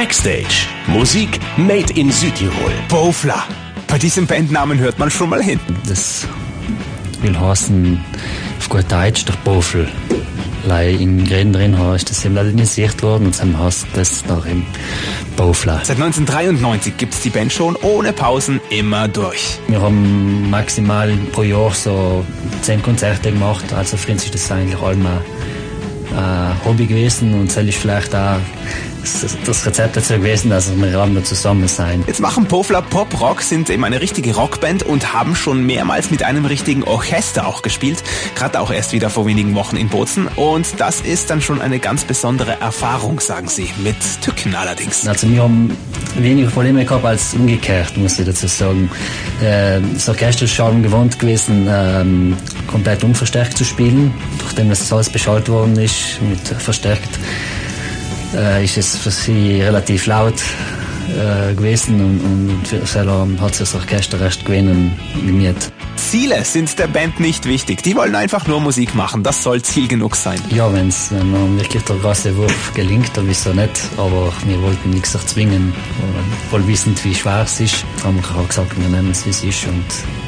Backstage. Musik made in Südtirol. Bofla. Bei diesem Bandnamen hört man schon mal hin. Das will heißen, auf gut Deutsch, der Bofel. In Gräden drin ist das eben lateinisiert worden und dann heißt das da im Bofla. Seit 1993 gibt's die Band schon ohne Pausen immer durch. Wir haben maximal pro Jahr so 10 Konzerte gemacht, also für uns ist das eigentlich allem ein Hobby gewesen und das ist vielleicht auch das Rezept dazu gewesen, dass wir abends zusammen sein. Jetzt machen Bofla Pop-Rock, sind eben eine richtige Rockband und haben schon mehrmals mit einem richtigen Orchester auch gespielt. Gerade auch erst wieder vor wenigen Wochen in Bozen. Und das ist dann schon eine ganz besondere Erfahrung, sagen sie. Mit Tücken allerdings. Also wir haben weniger Probleme gehabt als umgekehrt, muss ich dazu sagen. Das Orchester ist schon gewohnt gewesen, komplett unverstärkt zu spielen. Nachdem das alles beschallt worden ist, mit verstärkt, ist es für sie relativ laut gewesen und für selber hat sich das Orchester recht animiert. Ziele sind der Band nicht wichtig. Die wollen einfach nur Musik machen. Das soll Ziel genug sein. Ja, wenn wirklich der große Wurf gelingt, dann wieso nicht. Aber wir wollten nichts erzwingen. Wohl wissend, wie schwer es ist. Haben wir auch gesagt, wir nehmen es, wie es ist und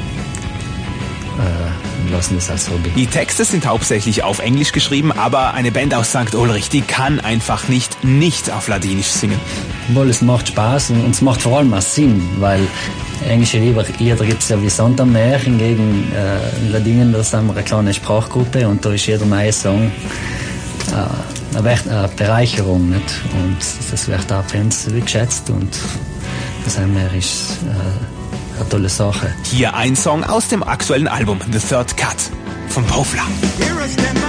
lassen das als Hobby. Die Texte sind hauptsächlich auf Englisch geschrieben, aber eine Band aus St. Ulrich, die kann einfach nicht auf Ladinisch singen. Wohl, es macht Spaß und es macht vor allem auch Sinn, weil englische Lieder gibt es ja wie Sand am Meer, hingegen in Ladinen, da sind wir eine kleine Sprachgruppe und da ist jeder neue Song eine Bereicherung, nicht? Und das wird auch für uns geschätzt und das einmal ist eine tolle Sache. Hier ein Song aus dem aktuellen Album The Third Cut von Bofla.